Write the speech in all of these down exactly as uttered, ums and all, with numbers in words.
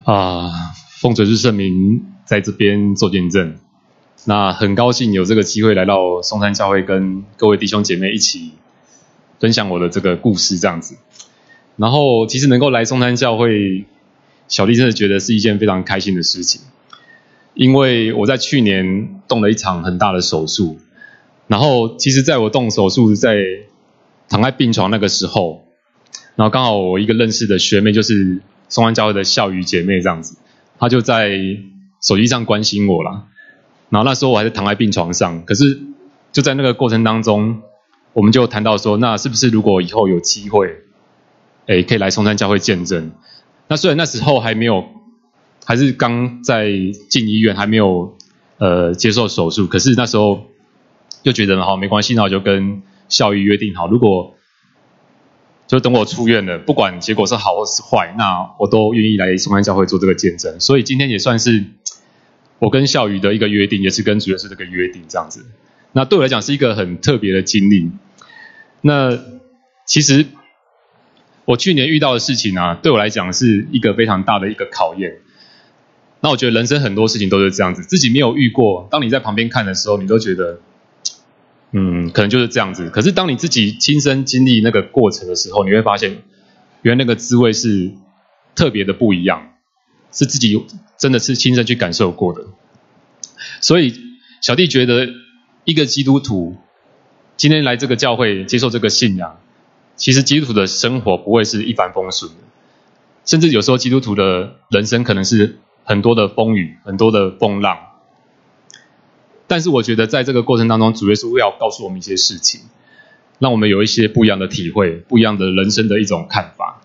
啊，奉主之圣名在这边做见证。那很高兴有这个机会来到松山教会，跟各位弟兄姐妹一起分享我的这个故事这样子。然后其实能够来松山教会，小弟真的觉得是一件非常开心的事情，因为我在去年动了一场很大的手术，然后其实在我动手术在躺在病床那个时候，然后刚好我一个认识的学妹就是松山教会的孝瑜姐妹这样子，她就在手机上关心我啦。然后那时候我还是躺在病床上，可是就在那个过程当中，我们就谈到说，那是不是如果以后有机会，诶，可以来松山教会见证。那虽然那时候还没有，还是刚在进医院，还没有呃接受手术，可是那时候就觉得好没关系，那我就跟孝瑜约定好，如果就等我出院了，不管结果是好或是坏，那我都愿意来松山教会做这个见证。所以今天也算是我跟孝瑜的一个约定，也是跟主耶稣这个约定这样子。那对我来讲是一个很特别的经历。那其实我去年遇到的事情啊，对我来讲是一个非常大的一个考验。那我觉得人生很多事情都是这样子，自己没有遇过，当你在旁边看的时候，你都觉得嗯，可能就是这样子。可是当你自己亲身经历那个过程的时候，你会发现原来那个滋味是特别的不一样，是自己真的是亲身去感受过的。所以小弟觉得一个基督徒今天来这个教会接受这个信仰，其实基督徒的生活不会是一帆风顺的，甚至有时候基督徒的人生可能是很多的风雨，很多的风浪。但是我觉得在这个过程当中，主耶稣要告诉我们一些事情，让我们有一些不一样的体会，不一样的人生的一种看法。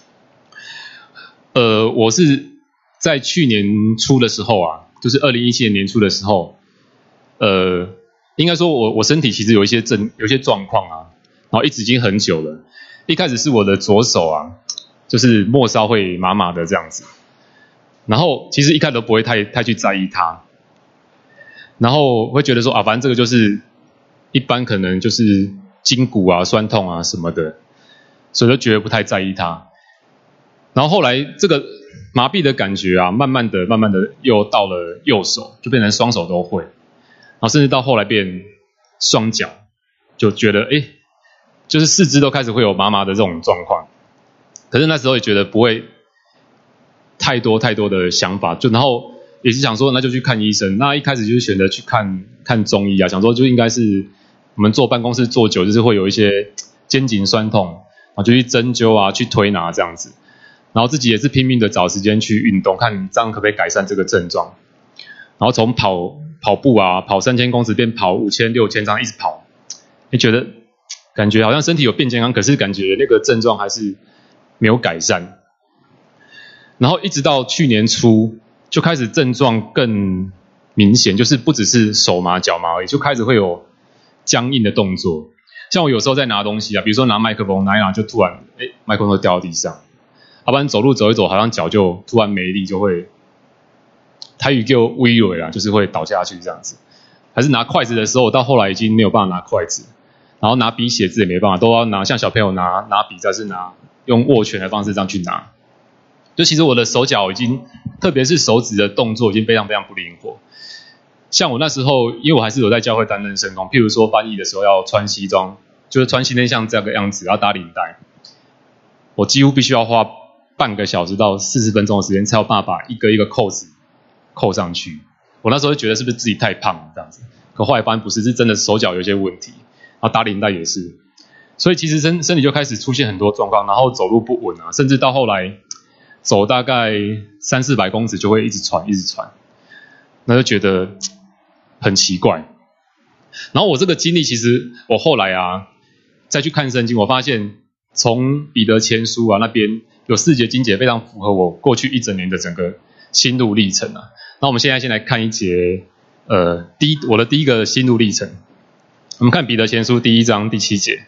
呃，我是在去年初的时候啊，就是二零一七年年初的时候，呃，应该说我我身体其实有一些症，有一些状况啊，然后一直已经很久了。一开始是我的左手啊，就是末梢会麻麻的这样子，然后其实一开始都不会太太去在意它。然后会觉得说啊，反正这个就是一般可能就是筋骨啊酸痛啊什么的，所以就觉得不太在意它。然后后来这个麻痹的感觉啊，慢慢的慢慢的又到了右手，就变成双手都会，然后甚至到后来变双脚，就觉得诶，就是四肢都开始会有麻麻的这种状况。可是那时候也觉得不会太多太多的想法，就然后也是想说那就去看医生。那一开始就是选择去看看中医啊，想说就应该是我们坐办公室坐久就是会有一些肩颈酸痛，然后就去针灸啊，去推拿这样子。然后自己也是拼命的找时间去运动，看这样可不可以改善这个症状。然后从跑跑步啊，跑三千公尺变跑五千、六千这样一直跑，你觉得感觉好像身体有变健康，可是感觉那个症状还是没有改善。然后一直到去年初，就开始症状更明显，就是不只是手麻脚麻而已，就开始会有僵硬的动作。像我有时候在拿东西啊，比如说拿麦克风拿一拿就突然诶麦克风就掉到地上，要不然走路走一走好像脚就突然没力，就会台语叫微蕊啦，就是会倒下去这样子。还是拿筷子的时候，到后来已经没有办法拿筷子，然后拿笔写字也没办法，都要拿像小朋友拿拿笔，再是拿用握拳的方式这样去拿。就其实我的手脚已经，特别是手指的动作已经非常非常不灵活。像我那时候，因为我还是有在教会担任圣工，譬如说翻译的时候要穿西装，就是穿西内像这个样子，要打领带，我几乎必须要花半个小时到四十分钟的时间，才有办法把一个一个扣子扣上去。我那时候就觉得是不是自己太胖了这样子，可后来发现不是，是真的手脚有些问题，然后打领带也是，所以其实身身体就开始出现很多状况，然后走路不稳啊，甚至到后来走大概三四百公尺就会一直喘一直喘，那就觉得很奇怪。然后我这个经历其实我后来啊再去看圣经，我发现从彼得前书啊那边有四节经节非常符合我过去一整年的整个心路历程啊。那我们现在先来看一节呃第一我的第一个心路历程。我们看彼得前书第一章第七节。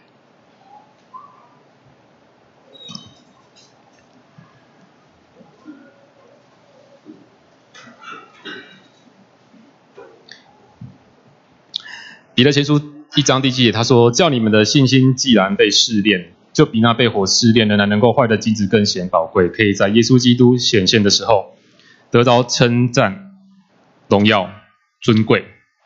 彼得前书一章第七节，他说：“叫你们的信心既然被试炼，就比那被火试炼仍然能够坏的金子更显宝贵，可以在耶稣基督显现的时候， 得到称赞、荣耀、尊贵。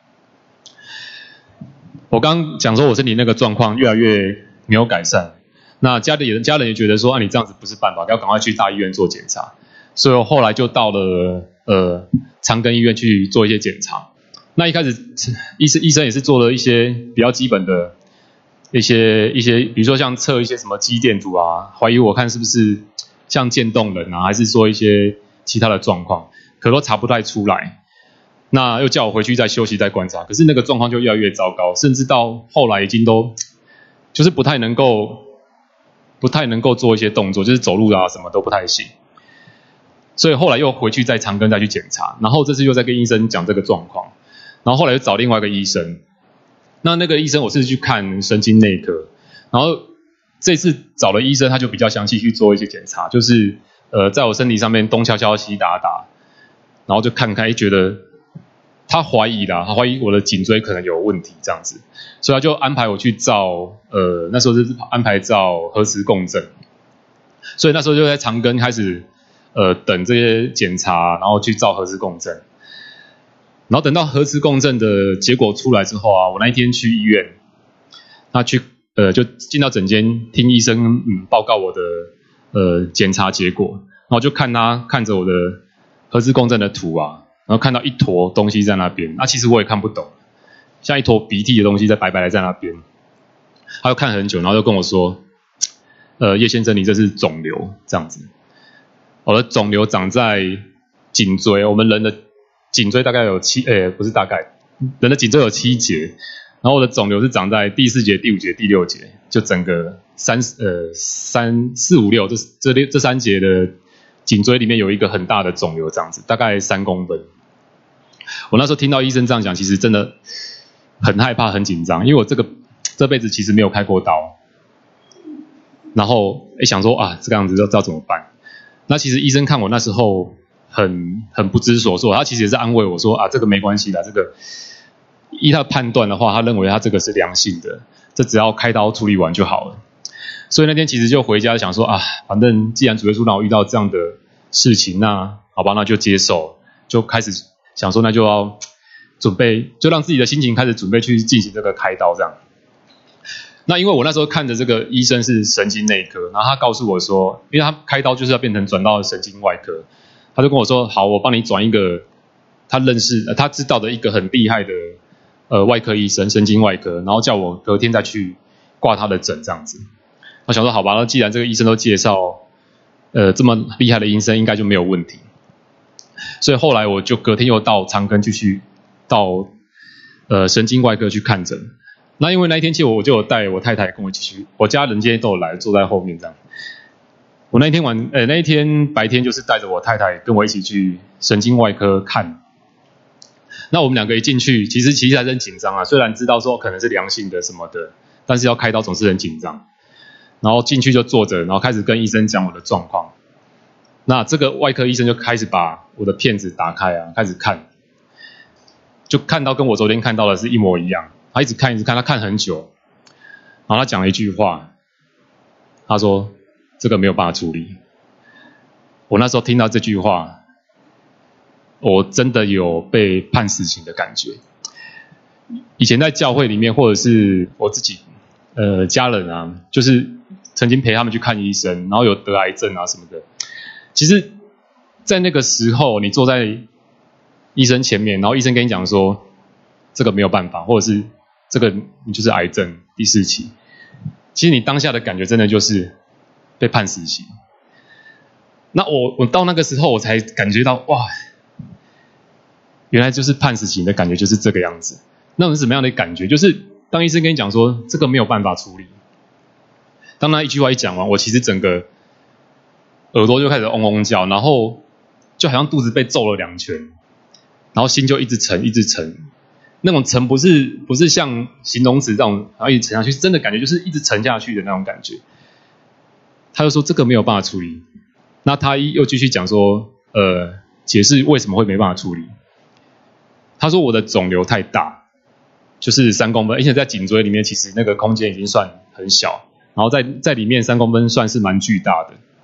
我刚刚讲说我身体那个状况越来越没有改善，那家里人家人也觉得说啊你这样子不是办法，要赶快去大医院做检查，所以我后来就到了呃长庚医院去做一些检查。那一开始医生医生也是做了一些比较基本的一些一些，比如说像测一些什么肌电图啊，怀疑我看是不是像渐冻人啊，还是说一些其他的状况，可都查不太出来。那又叫我回去再休息再观察，可是那个状况就越来越糟糕，甚至到后来已经都就是不太能够不太能够做一些动作，就是走路啊什么都不太行。所以后来又回去在长庚再去检查，然后这次又在跟医生讲这个状况，然后后来又找另外一个医生。那那个医生我是去看神经内科，然后这次找了医生他就比较详细去做一些检查，就是呃在我身体上面东敲敲西打打，然后就看看觉得他怀疑啦，他怀疑我的颈椎可能有问题这样子，所以他就安排我去照呃那时候是安排照核磁共振，所以那时候就在长庚开始呃等这些检查，然后去照核磁共振。然后等到核磁共振的结果出来之后啊，我那一天去医院，那去呃就进到诊间听医生嗯报告我的呃检查结果，然后就看他看着我的核磁共振的图啊，然后看到一坨东西在那边，那其实我也看不懂，像一坨鼻涕的东西在白白的在那边，他就看很久，然后就跟我说，呃叶先生你这是肿瘤这样子，我的肿瘤长在颈椎，我们人的颈椎大概有七，诶，不是大概，人的颈椎有七节，然后我的肿瘤是长在第四节、第五节、第六节，就整个三呃三四五六这这六这三节的颈椎里面有一个很大的肿瘤，这样子，大概三公分。我那时候听到医生这样讲，其实真的很害怕、很紧张，因为我这个这辈子其实没有开过刀，然后诶想说啊，这个样子要知道怎么办。那其实医生看我那时候。很很不知所措，他其实也是安慰我说啊，这个没关系的，这个依他判断的话，他认为他这个是良性的，这只要开刀处理完就好了。所以那天其实就回家想说啊，反正既然主耶稣让我遇到这样的事情，那好吧，那就接受，就开始想说那就要准备，就让自己的心情开始准备去进行这个开刀这样。那因为我那时候看的这个医生是神经内科，然后他告诉我说，因为他开刀就是要变成转到神经外科。他就跟我说好，我帮你转一个他认识、呃、他知道的一个很厉害的呃外科医生，神经外科，然后叫我隔天再去挂他的诊这样子。我想说好吧，那既然这个医生都介绍呃这么厉害的医生，应该就没有问题。所以后来我就隔天又到长庚继续到呃神经外科去看诊。那因为那一天其实我就有带我太太跟我一起去，我家人今天都有来，坐在后面这样。我那一天晚，呃，那一天白天就是带着我太太跟我一起去神经外科看。那我们两个一进去，其实其实还是很紧张啊。虽然知道说可能是良性的什么的，但是要开刀总是很紧张。然后进去就坐着，然后开始跟医生讲我的状况。那这个外科医生就开始把我的片子打开啊，开始看，就看到跟我昨天看到的是一模一样。他一直看一直看，他看很久，然后他讲了一句话，他说。这个没有办法处理。我那时候听到这句话，我真的有被判死刑的感觉。以前在教会里面，或者是我自己呃家人啊，就是曾经陪他们去看医生，然后有得癌症啊什么的。其实，在那个时候，你坐在医生前面，然后医生跟你讲说，这个没有办法，或者是这个你就是癌症第四期。其实你当下的感觉真的就是。被判死刑，那我我到那个时候我才感觉到哇，原来就是判死刑的感觉就是这个样子。那种是什么样的感觉？就是当医生跟你讲说这个没有办法处理，当那一句话一讲完，我其实整个耳朵就开始嗡嗡叫，然后就好像肚子被揍了两拳，然后心就一直沉一直沉。那种沉不是不是像形容词这种，然后一直沉下去，真的感觉就是一直沉下去的那种感觉。他就说这个没有办法处理，那他又继续讲说，呃，解释为什么会没办法处理。他说我的肿瘤太大，就是三公分，而且在颈椎里面其实那个空间已经算很小，然后在在里面三公分算是蛮巨大的。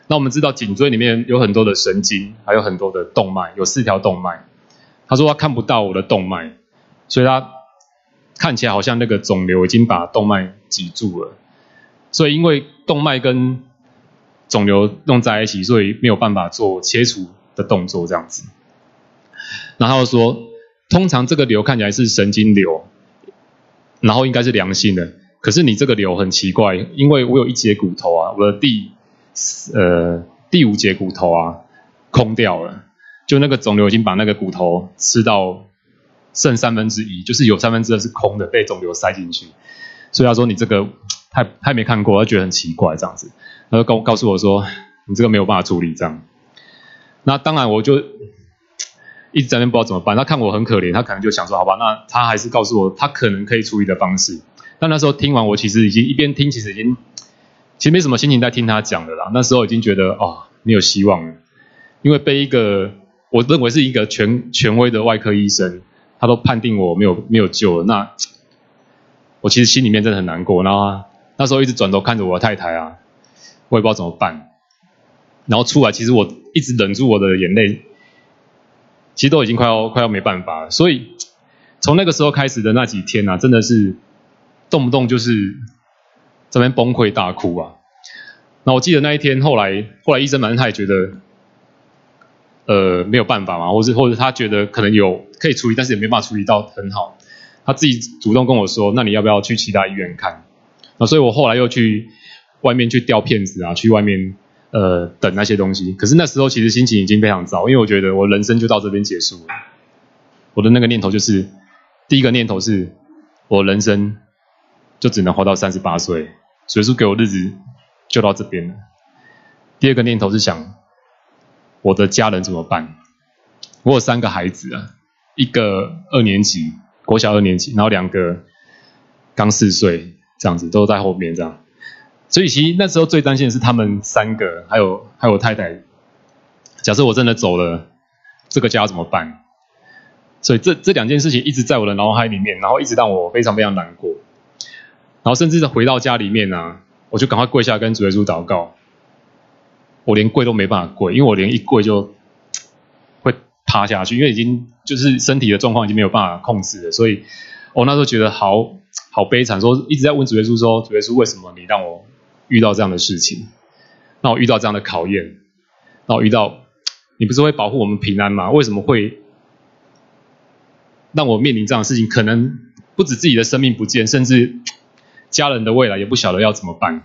那我们知道颈椎里面有很多的神经，还有很多的动脉，有四条动脉。他说他看不到我的动脉，所以他看起来好像那个肿瘤已经把动脉挤住了。所以因为动脉跟肿瘤弄在一起，所以没有办法做切除的动作这样子。然后说，通常这个瘤看起来是神经瘤，然后应该是良性的，可是你这个瘤很奇怪，因为我有一节骨头啊，我的第呃第五节骨头啊空掉了，就那个肿瘤已经把那个骨头吃到剩三分之一，就是有三分之二是空的，被肿瘤塞进去。所以他说你这个太太没看过，他觉得很奇怪这样子，他就告告诉我说你这个没有办法处理这样。那当然我就一直在那边不知道怎么办，他看我很可怜，他可能就想说好吧，那他还是告诉我他可能可以处理的方式。但那时候听完，我其实已经一边听，其实已经其实没什么心情在听他讲的啦。那时候已经觉得哦没有希望了，因为被一个我认为是一个权权威的外科医生，他都判定我没有没有救了，那我其实心里面真的很难过。然后那时候一直转头看着我的太太啊，我也不知道怎么办。然后出来，其实我一直忍住我的眼泪，其实都已经快要快要没办法了。所以从那个时候开始的那几天啊，真的是动不动就是这边崩溃大哭啊。那我记得那一天，后来后来医生反正他也觉得，呃没有办法嘛，或是或者他觉得可能有可以处理，但是也没办法处理到很好。他自己主动跟我说，那你要不要去其他医院看？那所以我后来又去外面去调片子啊，去外面呃等那些东西。可是那时候其实心情已经非常糟，因为我觉得我人生就到这边结束了。我的那个念头就是，第一个念头是我人生就只能活到三十八岁，主耶稣给我日子就到这边了。第二个念头是想我的家人怎么办？我有三个孩子啊，一个二年级，国小二年级，然后两个刚四岁，这样子都在后面这样。所以其实那时候最担心的是他们三个，还有还有我太太。假设我真的走了，这个家怎么办？所以这这两件事情一直在我的脑海里面，然后一直让我非常非常难过。然后甚至回到家里面啊，我就赶快跪下跟主耶稣祷告。我连跪都没办法跪，因为我连一跪就会趴下去，因为已经就是身体的状况已经没有办法控制了。所以我那时候觉得好好悲惨，说一直在问主耶稣说，主耶稣为什么你让我遇到这样的事情，让我遇到这样的考验，让我遇到你不是会保护我们平安吗？为什么会让我面临这样的事情？可能不止自己的生命不见，甚至家人的未来也不晓得要怎么办。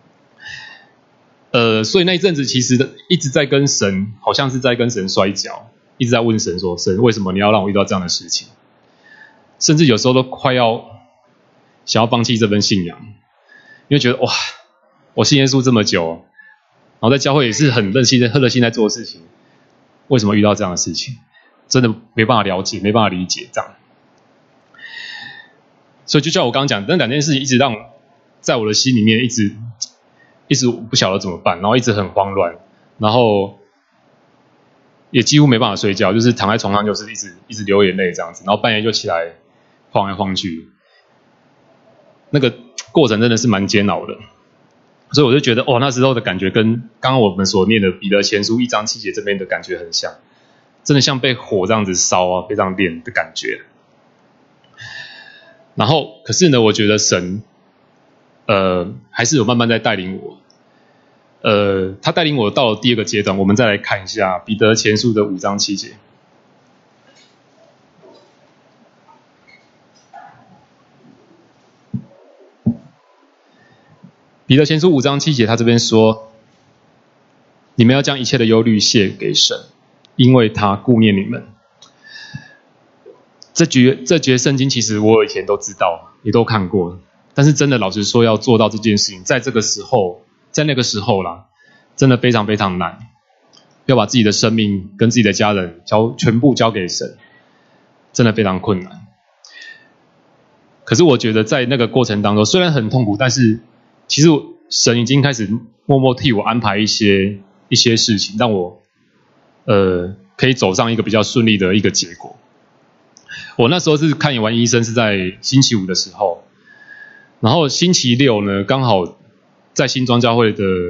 呃，所以那一阵子其实一直在跟神，好像是在跟神摔跤，一直在问神说，神为什么你要让我遇到这样的事情？甚至有时候都快要想要放弃这份信仰，因为觉得哇，我信耶稣这么久，然后在教会也是很热心、很热心在做事情，为什么遇到这样的事情？真的没办法了解，没办法理解这样。所以就像我刚刚讲，那两件事情一直让在我的心里面一直一直不晓得怎么办，然后一直很慌乱，然后也几乎没办法睡觉，就是躺在床上就是一直一直流眼泪这样子，然后半夜就起来晃来晃去，那个过程真的是蛮煎熬的。所以我就觉得哦，那时候的感觉跟刚刚我们所念的彼得前书一章七节这边的感觉很像，真的像被火这样子烧啊，非常烈的感觉。然后可是呢，我觉得神呃还是有慢慢在带领我，呃他带领我到了第二个阶段。我们再来看一下彼得前书的五章七节。彼得前书五章七节，他这边说，你们要将一切的忧虑卸给神，因为他顾念你们。这节这节圣经其实我以前都知道，也都看过，但是真的老实说要做到这件事情，在这个时候，在那个时候啦，真的非常非常难。要把自己的生命跟自己的家人交全部交给神，真的非常困难。可是我觉得在那个过程当中，虽然很痛苦，但是其实神已经开始默默替我安排一些一些事情，让我呃可以走上一个比较顺利的一个结果。我那时候是看完医生是在星期五的时候，然后星期六呢刚好在新庄教会的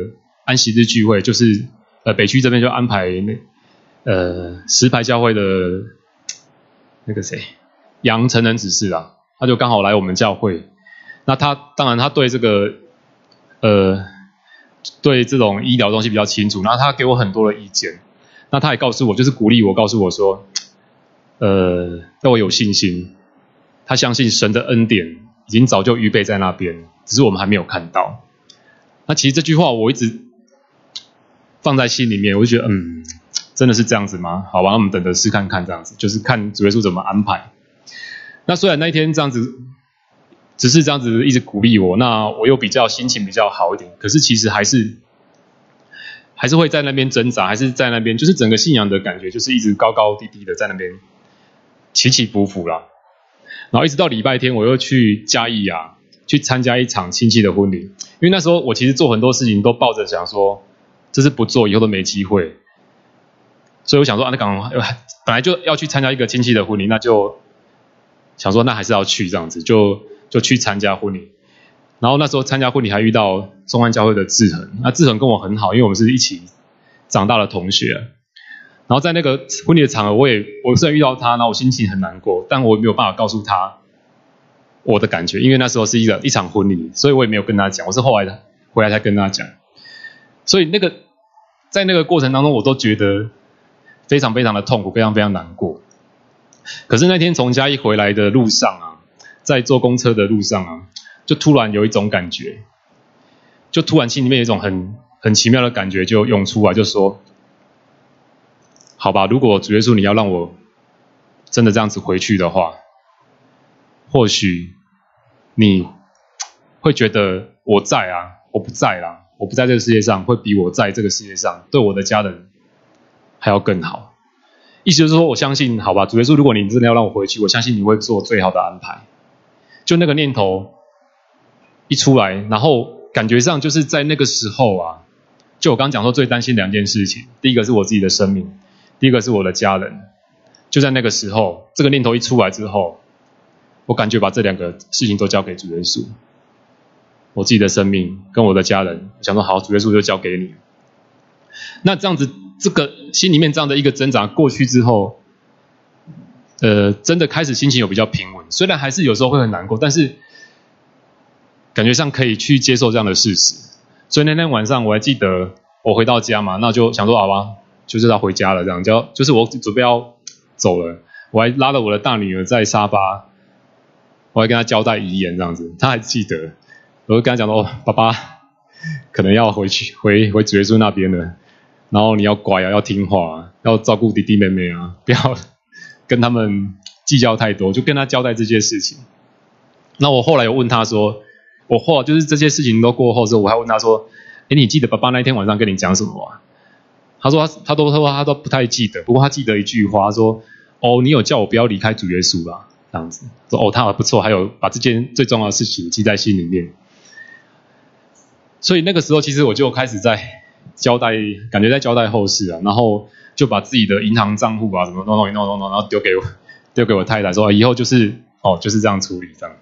安息日聚会，就是呃北区这边就安排那呃石牌教会的那个谁杨成人执事啊，他就刚好来我们教会。那他当然他对这个呃对这种医疗东西比较清楚，然后他给我很多的意见。那他也告诉我，就是鼓励我，告诉我说，呃，让我有信心。他相信神的恩典已经早就预备在那边，只是我们还没有看到。那其实这句话我一直放在心里面，我就觉得，嗯，真的是这样子吗？好吧，那我们等着试看看，这样子，就是看主耶稣怎么安排。那虽然那一天这样子，只是这样子一直鼓励我，那我又比较心情比较好一点，可是其实还是还是会在那边挣扎，还是在那边，就是整个信仰的感觉，就是一直高高低低的在那边起起伏伏啦。然后一直到礼拜天，我又去嘉义啊，去参加一场亲戚的婚礼。因为那时候我其实做很多事情都抱着想说，这是不做以后都没机会，所以我想说啊，那刚本来就要去参加一个亲戚的婚礼，那就想说那还是要去这样子，就就去参加婚礼。然后那时候参加婚礼还遇到中安教会的志恒，那志恒跟我很好，因为我们是一起长大的同学。然后在那个婚礼的场合，我也我虽然遇到他，然后我心情很难过，但我也没有办法告诉他我的感觉，因为那时候是一个一场婚礼，所以我也没有跟他讲，我是后来回来才跟他讲。所以那个在那个过程当中，我都觉得非常非常的痛苦，非常非常难过。可是那天从嘉义回来的路上啊，在坐公车的路上啊，就突然有一种感觉，就突然心里面有一种很很奇妙的感觉就涌出来，就说好吧，如果主耶稣你要让我真的这样子回去的话，或许你会觉得我在啊，我不在啦，我不在这个世界上，会比我在这个世界上对我的家人还要更好。意思就是说，我相信，好吧，主耶稣，如果你真的要让我回去，我相信你会做最好的安排。就那个念头一出来，然后感觉上就是在那个时候啊，就我刚刚讲说最担心两件事情，第一个是我自己的生命，第一个是我的家人。就在那个时候，这个念头一出来之后，我感觉把这两个事情都交给主耶稣，我自己的生命跟我的家人，想说好，主耶稣就交给你。那这样子，这个心里面这样的一个挣扎过去之后，呃，真的开始心情有比较平稳，虽然还是有时候会很难过，但是感觉上可以去接受这样的事实。所以那天晚上我还记得，我回到家嘛，那就想说好吧，就是要回家了，这样就就是我准备要走了，我还拉了我的大女儿在沙发，我还跟她交代遗言这样子，她还记得，我就跟她讲说，哦，爸爸可能要回去回回主耶稣那边了，然后你要乖啊，要听话啊，要照顾弟弟妹妹啊，不要跟他们计较太多，就跟他交代这些事情。那我后来有问他说，我后来就是这些事情都过后之后，我还问他说，诶，你记得爸爸那一天晚上跟你讲什么啊？他说 他, 他都他说他都不太记得，不过他记得一句话，说哦，你有叫我不要离开主耶稣啦，这样子说哦，他还不错，还有把这件最重要的事情记在心里面。所以那个时候其实我就开始在交代，感觉在交代后事啊，然后就把自己的银行账户啊什么弄弄弄弄弄，然后丢给我丢给我太太说，以后就是哦就是这样处理这样。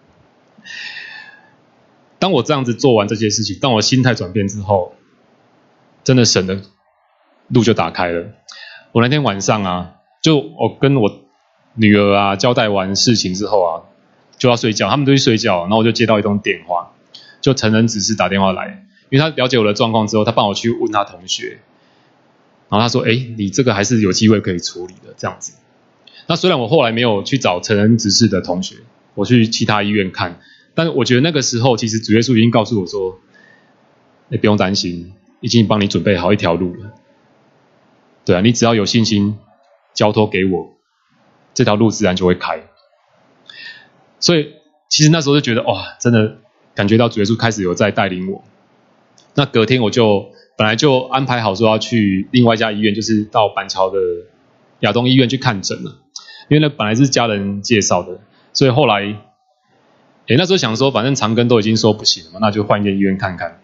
当我这样子做完这些事情，当我心态转变之后，真的神的路就打开了。我那天晚上啊，就我跟我女儿啊交代完事情之后啊，就要睡觉，他们都去睡觉，然后我就接到一通电话，就成人指示打电话来，因为他了解我的状况之后，他帮我去问他同学，然后他说，诶，你这个还是有机会可以处理的这样子。那虽然我后来没有去找成人指示的同学，我去其他医院看，但是我觉得那个时候其实主耶稣已经告诉我说，诶，不用担心，已经帮你准备好一条路了。对啊，你只要有信心交托给我，这条路自然就会开。所以其实那时候就觉得哇，真的感觉到主耶稣开始有在带领我。那隔天我就本来就安排好说要去另外一家医院，就是到板桥的亚东医院去看诊了，因为那本来是家人介绍的，所以后来诶那时候想说反正长庚都已经说不行了嘛，那就换一间医院看看。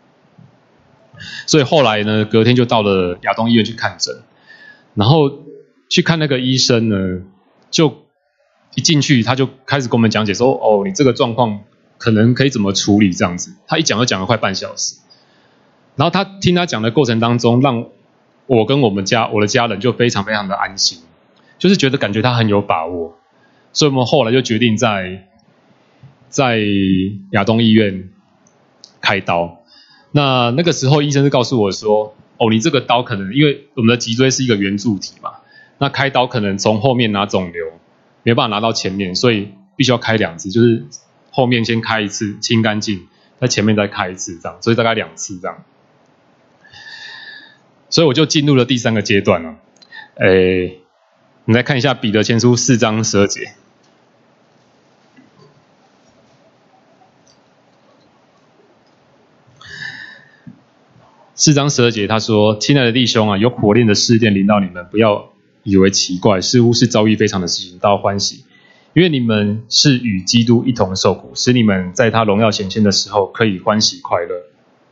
所以后来呢，隔天就到了亚东医院去看诊，然后去看那个医生呢，就一进去他就开始跟我们讲解说，哦，你这个状况可能可以怎么处理这样子。他一讲就讲了快半小时， 然后他听他讲的过程当中，让我跟我们家我的家人就非常非常的安心，就是觉得感觉他很有把握，所以我们后来就决定在在亚东医院开刀。那那个时候医生是告诉我说，哦，你这个刀可能因为我们的脊椎是一个圆柱体嘛，那开刀可能从后面拿肿瘤没有办法拿到前面，所以必须要开两次，就是后面先开一次清干净，在前面再开一次这样，所以大概两次这样。所以我就进入了第三个阶段了。诶，你来看一下彼得前书四章十二节。四章十二节他说，亲爱的弟兄啊，有火炼的试炼临到你们，不要以为奇怪，似乎是遭遇非常的事情，倒欢喜，因为你们是与基督一同受苦，使你们在他荣耀显现的时候可以欢喜快乐。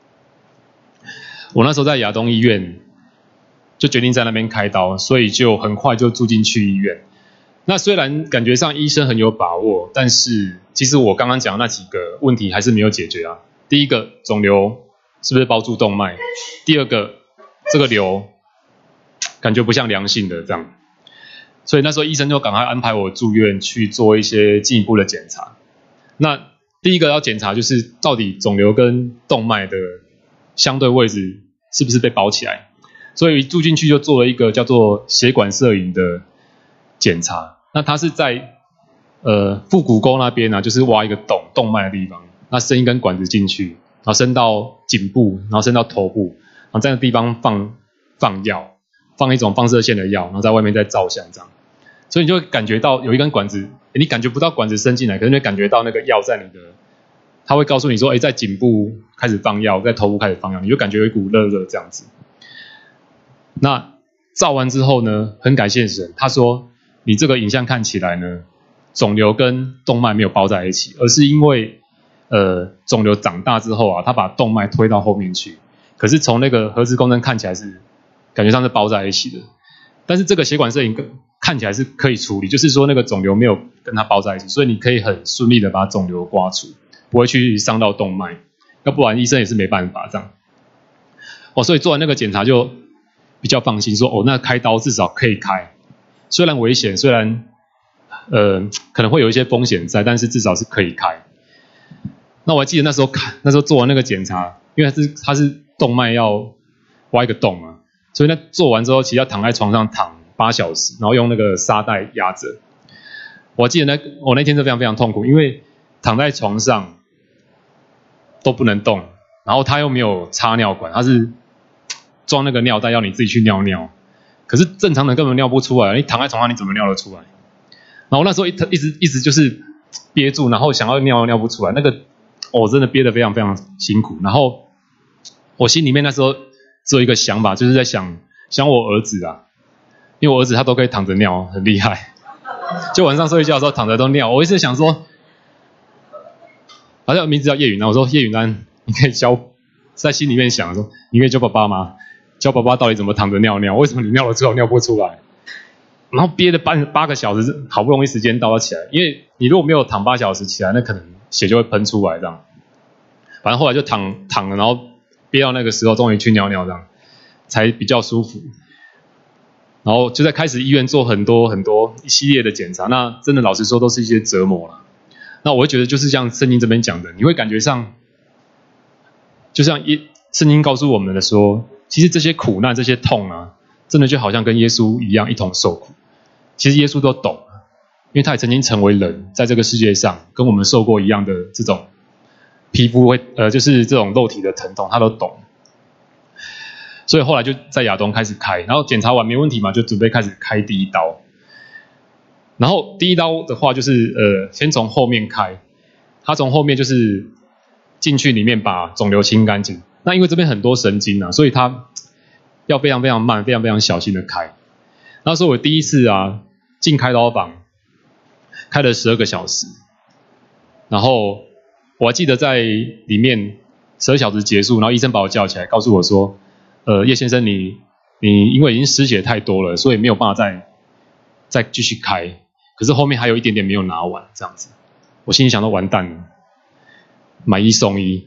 我那时候在亚东医院就决定在那边开刀，所以就很快就住进去医院。那虽然感觉上医生很有把握，但是其实我刚刚讲的那几个问题还是没有解决啊。第一个，肿瘤是不是包住动脉？第二个，这个瘤感觉不像良性的这样，所以那时候医生就赶快安排我住院去做一些进一步的检查。那第一个要检查就是到底肿瘤跟动脉的相对位置是不是被包起来，所以住进去就做了一个叫做血管摄影的检查。那它是在呃腹股沟那边啊，就是挖一个洞，动脉的地方，那伸一根管子进去，然后伸到颈部，然后伸到头部，然后在那地方放放药，放一种放射线的药，然后在外面再照相这样。所以你就会感觉到有一根管子，你感觉不到管子伸进来，可是你会感觉到那个药在你的，他会告诉你说，哎，在颈部开始放药，在头部开始放药，你就感觉有一股热热这样子。那照完之后呢，很感谢神，他说你这个影像看起来呢，肿瘤跟动脉没有包在一起，而是因为呃肿瘤长大之后啊，它把动脉推到后面去，可是从那个核磁共振看起来是感觉上是包在一起的。但是这个血管摄影看起来是可以处理，就是说那个肿瘤没有跟它包在一起，所以你可以很顺利的把肿瘤刮除，不会去伤到动脉，要不然医生也是没办法这样。哦，所以做完那个检查就比较放心，说哦，那开刀至少可以开，虽然危险，虽然呃可能会有一些风险在，但是至少是可以开。那我还记得那时候看，那时候做完那个检查，因为它是它是动脉要挖一个洞嘛，所以那做完之后，其实要躺在床上躺八小时，然后用那个沙袋压着。我记得那我那天是非常非常痛苦，因为躺在床上都不能动，然后他又没有插尿管，他是装那个尿袋要你自己去尿尿，可是正常人根本尿不出来，你躺在床上你怎么尿得出来？然后那时候一一直一直就是憋住，然后想要尿尿不出来，那个我、哦、真的憋得非常非常辛苦。然后我心里面那时候只有一个想法，就是在想想我儿子啊，因为我儿子他都可以躺着尿，很厉害，就晚上睡觉的时候躺着都尿。我一直想说，好像名字叫叶允安，我说叶允安，你可以教，在心里面想说，你可以教爸爸吗？教爸爸到底怎么躺着尿尿？为什么你尿了之后尿不出来？然后憋了八八个小时，好不容易时间到了起来，因为你如果没有躺八小时起来，那可能血就会喷出来这样。反正后来就躺躺了，然后憋到那个时候，终于去尿尿这样，才比较舒服。然后就在开始医院做很多很多一系列的检查，那真的老实说都是一些折磨了。那我会觉得就是像圣经这边讲的，你会感觉上，就像圣经告诉我们的说，其实这些苦难这些痛啊，真的就好像跟耶稣一样一同受苦。其实耶稣都懂，因为他也曾经成为人，在这个世界上跟我们受过一样的这种皮肤会呃就是这种肉体的疼痛，他都懂。所以后来就在亚东开始开，然后检查完没问题嘛，就准备开始开第一刀。然后第一刀的话就是呃先从后面开，他从后面就是进去里面把肿瘤清干净。那因为这边很多神经啊，所以他要非常非常慢，非常非常小心的开。那时候我第一次啊进开刀房，开了十二个小时，然后我还记得在里面十二小时结束，然后医生把我叫起来，告诉我说，呃，叶先生你你因为已经失血太多了，所以没有办法再再继续开，可是后面还有一点点没有拿完，这样子，我心里想说完蛋了，买一送一，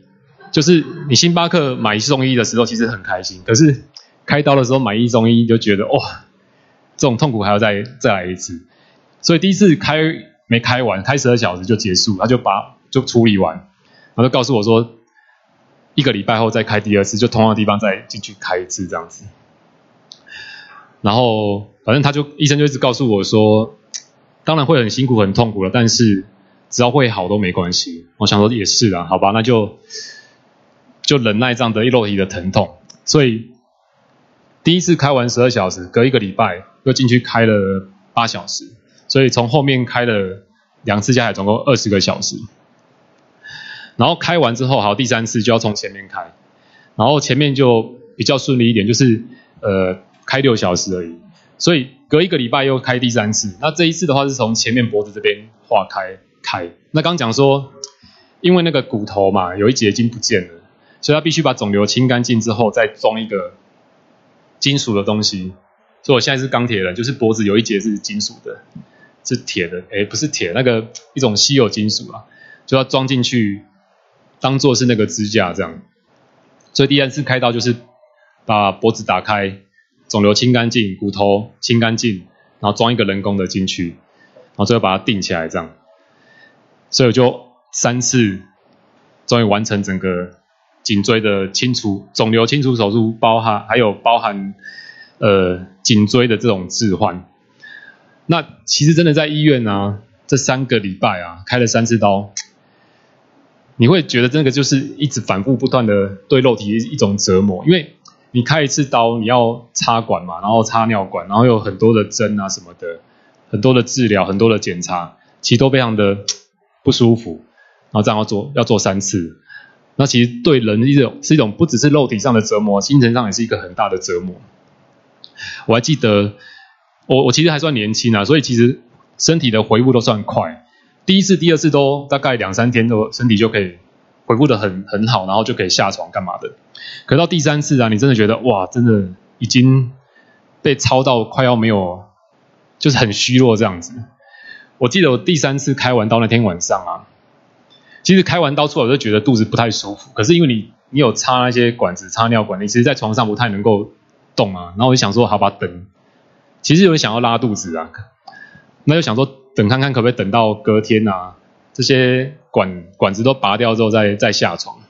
就是你星巴克买一送一的时候其实很开心，可是开刀的时候买一送一就觉得哇，这种痛苦还要再再来一次。所以第一次开没开完，开十二小时就结束，他就把就处理完，然后就告诉我说，一个礼拜后再开第二次，就同样的地方再进去开一次这样子。然后反正他就医生就一直告诉我说，当然会很辛苦很痛苦了，但是只要会好都没关系。我想说也是啦，好吧，那就就忍耐这样的肉体的疼痛。所以第一次开完十二小时，隔一个礼拜又进去开了八小时，所以从后面开了两次加起来总共二十个小时。然后开完之后，好，第三次就要从前面开，然后前面就比较顺利一点，就是呃开六小时而已。所以隔一个礼拜又开第三次，那这一次的话是从前面脖子这边划开开。那刚讲说，因为那个骨头嘛有一节已经不见了，所以他必须把肿瘤清干净之后再装一个金属的东西。所以我现在是钢铁人，就是脖子有一节是金属的，是铁的，诶不是铁，那个一种稀有金属啊，就要装进去当做是那个支架这样。所以第三次开刀就是把脖子打开，肿瘤清干净，骨头清干净，然后装一个人工的进去，然后最后把它定起来这样。所以我就三次终于完成整个颈椎的清除，肿瘤清除手术，包含还有包含呃颈椎的这种置换。那其实真的在医院啊，这三个礼拜啊，开了三次刀，你会觉得这个就是一直反复不断的对肉体一种折磨，因为你开一次刀，你要插管嘛，然后插尿管，然后有很多的针啊什么的，很多的治疗，很多的检查，其实都非常的不舒服。然后这样要做要做三次，那其实对人一种是一种不只是肉体上的折磨，精神上也是一个很大的折磨。我还记得，我我其实还算年轻啊，所以其实身体的恢复都算快。第一次、第二次都大概两三天，都身体就可以恢复得很很好，然后就可以下床干嘛的。可到第三次啊，你真的觉得哇，真的已经被操到快要没有，就是很虚弱这样子。我记得我第三次开完刀那天晚上啊，其实开完刀出来我就觉得肚子不太舒服，可是因为你你有插那些管子，插尿管，你其实在床上不太能够动啊。然后我就想说，好吧，等，其实有想要拉肚子啊，那就想说等看看可不可以等到隔天啊，这些管管子都拔掉之后再再下床。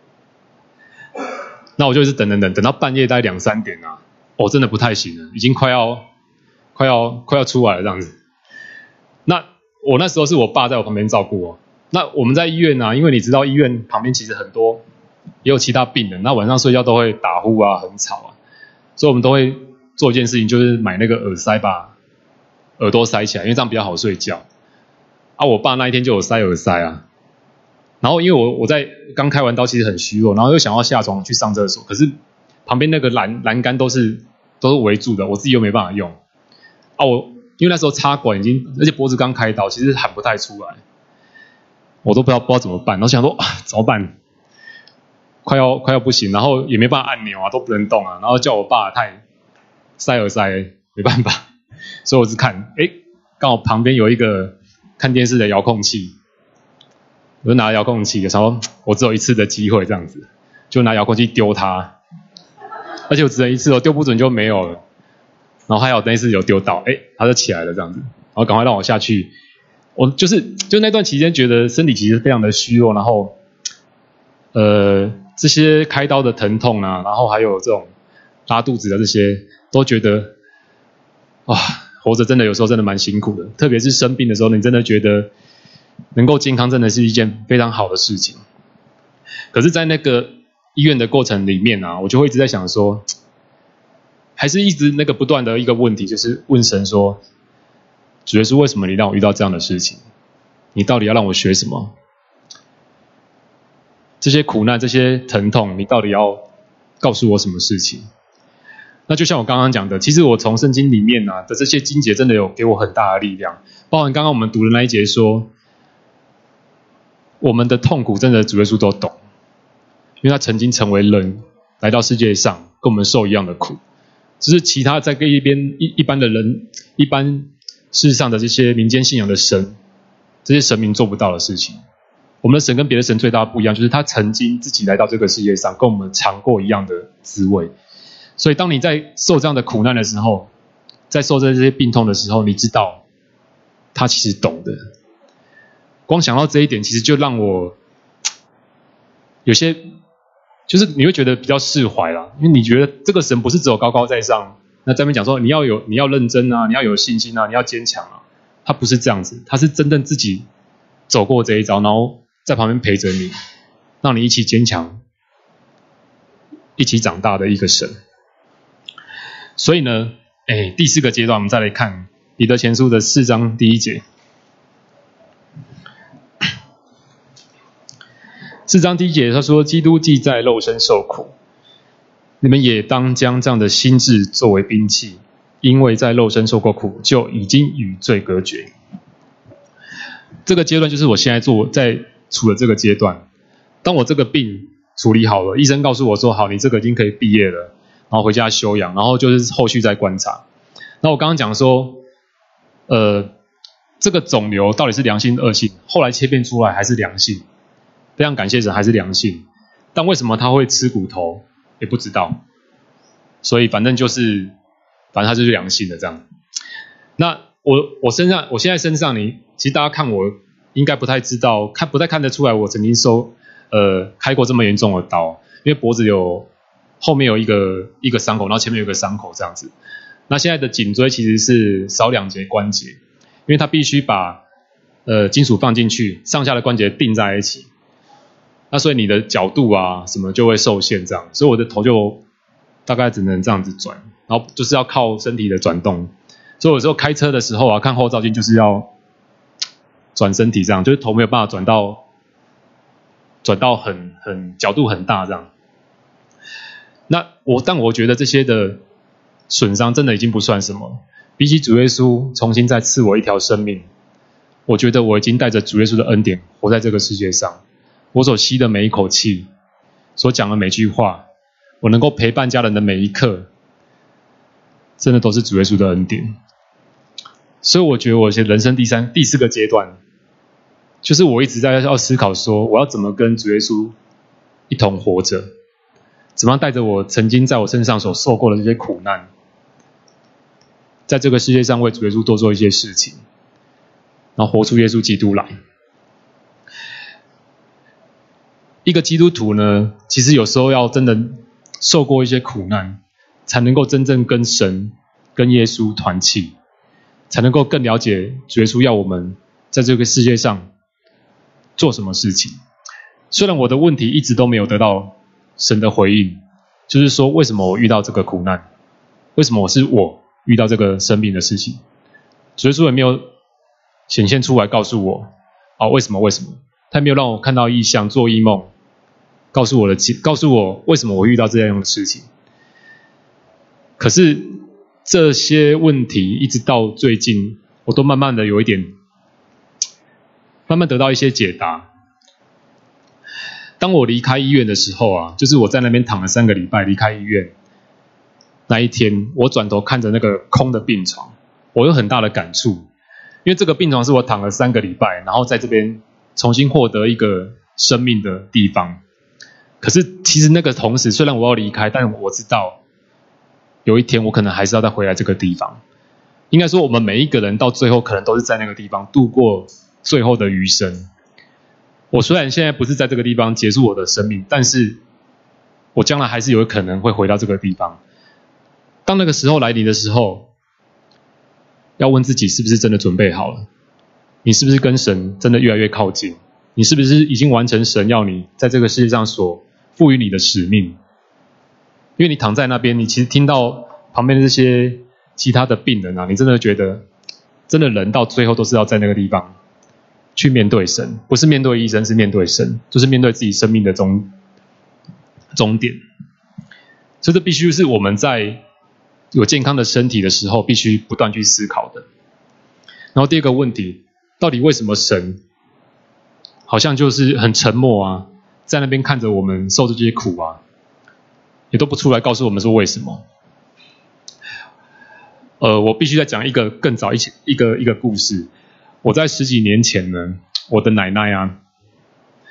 那我就一直等等等，等到半夜大概两三点啊，我、哦、真的不太行了，已经快要快要快要出来了这样子。那我那时候是我爸在我旁边照顾我。那我们在医院啊，因为你知道医院旁边其实很多也有其他病人，那晚上睡觉都会打呼啊，很吵啊，所以我们都会做一件事情，就是买那个耳塞把耳朵塞起来，因为这样比较好睡觉。啊，我爸那一天就有塞耳塞啊。然后因为我我在刚开完刀，其实很虚弱，然后又想要下床去上厕所，可是旁边那个栏栏杆都是都是围住的，我自己又没办法用。啊，我因为那时候插管已经，而且脖子刚开刀，其实喊不太出来，我都不知道不知道怎么办。然后想说啊，怎么办？快要快要不行，然后也没办法按钮啊，都不能动啊。然后叫我爸他也塞耳塞，没办法，所以我只看，哎，刚好旁边有一个看电视的遥控器。我就拿遥控器，想说我只有一次的机会这样子，就拿遥控器丢他，而且我只能一次哦，丢不准就没有了。然后还有那一次有丢到，哎，他就起来了这样子，然后赶快让我下去。我就是就那段期间觉得身体其实非常的虚弱，然后呃这些开刀的疼痛啊，然后还有这种拉肚子的这些，都觉得哇，活着真的有时候真的蛮辛苦的，特别是生病的时候，你真的觉得能够健康真的是一件非常好的事情。可是在那个医院的过程里面啊，我就会一直在想说，还是一直那个不断的一个问题，就是问神说，主耶稣，为什么你让我遇到这样的事情？你到底要让我学什么？这些苦难，这些疼痛，你到底要告诉我什么事情？那就像我刚刚讲的，其实我从圣经里面啊的这些经节真的有给我很大的力量，包含刚刚我们读的那一节说，我们的痛苦真的主耶稣都懂，因为他曾经成为人来到世界上跟我们受一样的苦，只是其他在跟一边 一, 一般的人一般世上的这些民间信仰的神，这些神明做不到的事情。 我们的神跟别的神最大的不一样，就是他曾经自己来到这个世界上，跟我们尝过一样的滋味。所以当你在受这样的苦难的时候，在受这些病痛的时候，你知道他其实懂的。光想到这一点，其实就让我有些就是你会觉得比较释怀啦，因为你觉得这个神不是只有高高在上，那在那边讲说你要有你要认真啊，你要有信心啊，你要坚强啊，他不是这样子，他是真正自己走过这一招，然后在旁边陪着你，让你一起坚强，一起长大的一个神。所以呢，哎，第四个阶段我们再来看彼得前书的四章第一节。四章第一节他说，基督既在肉身受苦，你们也当将这样的心志作为兵器，因为在肉身受过苦，就已经与罪隔绝。这个阶段就是我现在做在处的这个阶段。当我这个病处理好了，医生告诉我说好，你这个已经可以毕业了，然后回家休养，然后就是后续再观察。那我刚刚讲说呃，这个肿瘤到底是良性恶性，后来切片出来还是良性，非常感谢神还是良性，但为什么他会吃骨头也不知道，所以反正就是反正他就是良性的这样。那我我身上我现在身上你其实大家看我应该不太知道，看不太看得出来我曾经收呃开过这么严重的刀，因为脖子有后面有一个一个伤口，然后前面有一个伤口这样子。那现在的颈椎其实是少两节关节，因为它必须把呃金属放进去，上下的关节并在一起，那所以你的角度啊什么就会受限这样，所以我的头就大概只能这样子转，然后就是要靠身体的转动。所以有时候开车的时候啊，看后照镜就是要转身体这样，就是头没有办法转到转到很很角度很大这样。那我但我觉得这些的损伤真的已经不算什么，比起主耶稣重新再赐我一条生命，我觉得我已经带着主耶稣的恩典活在这个世界上。我所吸的每一口气，所讲的每句话，我能够陪伴家人的每一刻，真的都是主耶稣的恩典。所以我觉得我人生第三第四个阶段，就是我一直在要思考说，我要怎么跟主耶稣一同活着，怎么样带着我曾经在我身上所受过的这些苦难，在这个世界上为主耶稣多做一些事情，然后活出耶稣基督来。一个基督徒呢，其实有时候要真的受过一些苦难，才能够真正跟神跟耶稣团契，才能够更了解主耶稣要我们在这个世界上做什么事情。虽然我的问题一直都没有得到神的回应，就是说为什么我遇到这个苦难，为什么我是我遇到这个生病的事情，主耶稣也没有显现出来告诉我啊为什么为什么，他没有让我看到异象做异梦，告诉我的告诉我为什么我遇到这样的事情。可是这些问题一直到最近，我都慢慢的有一点慢慢得到一些解答。当我离开医院的时候啊，就是我在那边躺了三个礼拜离开医院那一天，我转头看着那个空的病床，我有很大的感触，因为这个病床是我躺了三个礼拜，然后在这边重新获得一个生命的地方。可是其实那个同时，虽然我要离开，但我知道有一天我可能还是要再回来这个地方。应该说我们每一个人到最后可能都是在那个地方度过最后的余生。我虽然现在不是在这个地方结束我的生命，但是我将来还是有可能会回到这个地方。当那个时候来临的时候，要问自己是不是真的准备好了，你是不是跟神真的越来越靠近，你是不是已经完成神要你在这个世界上所赋予你的使命。因为你躺在那边，你其实听到旁边的这些其他的病人啊，你真的觉得真的人到最后都是要在那个地方去面对神，不是面对医生，是面对神，就是面对自己生命的终终点。所以这必须是我们在有健康的身体的时候必须不断去思考的。然后第二个问题，到底为什么神好像就是很沉默啊，在那边看着我们受这些苦啊，也都不出来告诉我们说为什么。呃，我必须再讲一个更早一起一个一个故事。我在十几年前呢，我的奶奶啊，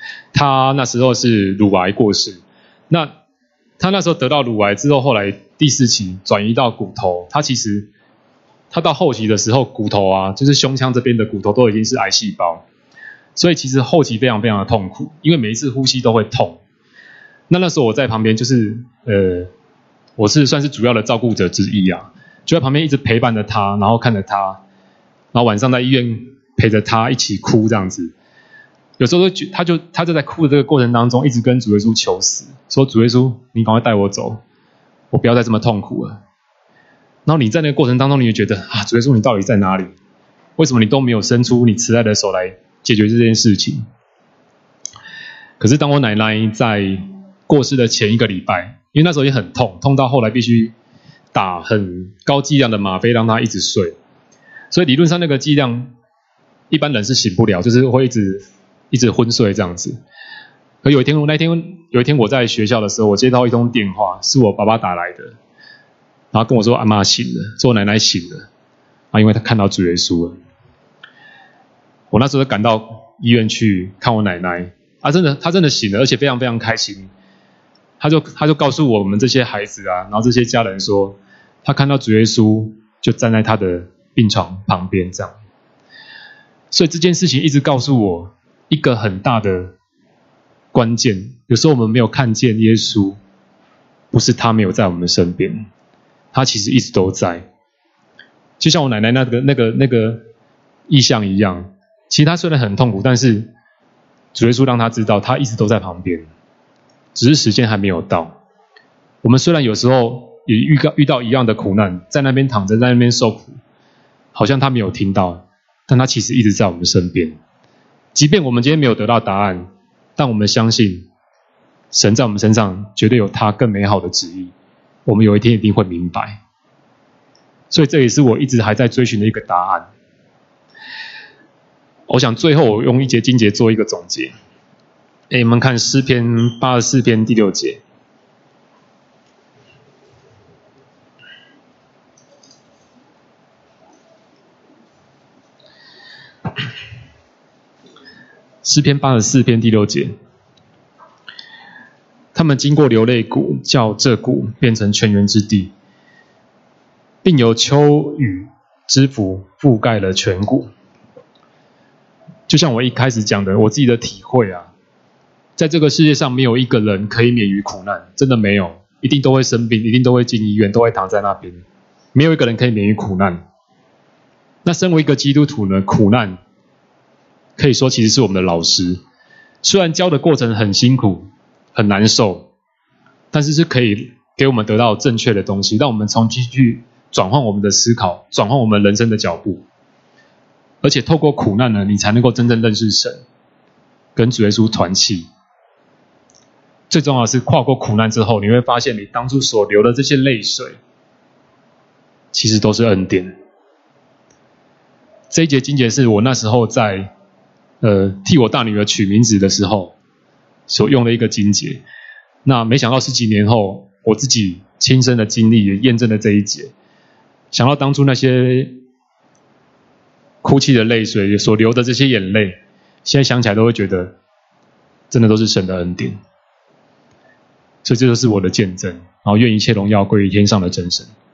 他那时候是乳癌过世，那他那时候得到乳癌之后，后来第四期转移到骨头，他其实他到后期的时候，骨头啊，就是胸腔这边的骨头都已经是癌细胞，所以其实后期非常非常的痛苦，因为每一次呼吸都会痛。那那时候我在旁边，就是呃，我是算是主要的照顾者之一啊，就在旁边一直陪伴着他，然后看着他，然后晚上在医院陪着他一起哭这样子。有时候他就他就在哭的这个过程当中，一直跟主耶稣求死，说主耶稣，你赶快带我走，我不要再这么痛苦了。然后你在那个过程当中，你就觉得啊，主耶稣你到底在哪里？为什么你都没有伸出你慈爱的手来解决这件事情？可是当我奶奶在过世的前一个礼拜，因为那时候也很痛，痛到后来必须打很高剂量的吗啡让她一直睡，所以理论上那个剂量一般人是醒不了，就是会一直一直昏睡这样子。可有一天，那天有一天我在学校的时候，我接到一通电话，是我爸爸打来的，然后跟我说阿嬷醒了，说我奶奶醒了，啊，因为他看到主耶稣了。我那时候赶到医院去看我奶奶，啊，真的，她真的醒了，而且非常非常开心。他就他就告诉我们这些孩子啊，然后这些家人说，他看到主耶稣就站在他的病床旁边这样。所以这件事情一直告诉我一个很大的关键，有时候我们没有看见耶稣，不是他没有在我们身边，他其实一直都在。就像我奶奶那个那个那个意象一样，其实他虽然很痛苦，但是主耶稣让他知道他一直都在旁边，只是时间还没有到。我们虽然有时候也遇到遇到一样的苦难，在那边躺着，在那边受苦，好像他没有听到，但他其实一直在我们身边。即便我们今天没有得到答案，但我们相信神在我们身上绝对有他更美好的旨意，我们有一天一定会明白。所以这也是我一直还在追寻的一个答案。我想最后我用一节经节做一个总结。诶，我们看诗篇八十四篇第六节。诗篇八十四篇第六节，他们经过流泪谷，叫这谷变成泉源之地，并由秋雨之福覆盖了全谷。就像我一开始讲的，我自己的体会啊，在这个世界上没有一个人可以免于苦难，真的没有，一定都会生病，一定都会进医院，都会躺在那边，没有一个人可以免于苦难。那身为一个基督徒呢，苦难可以说其实是我们的老师，虽然教的过程很辛苦很难受，但是是可以给我们得到正确的东西，让我们重新去转换我们的思考，转换我们人生的脚步。而且透过苦难呢，你才能够真正认识神，跟主耶稣团契。最重要的是跨过苦难之后，你会发现你当初所流的这些泪水其实都是恩典。这一节经节是我那时候在呃替我大女儿取名字的时候所用的一个经节。那没想到十几年后，我自己亲身的经历也验证了这一节。想到当初那些哭泣的泪水，所流的这些眼泪，现在想起来都会觉得真的都是神的恩典。所以这就是我的见证，然后愿一切荣耀归于天上的真神。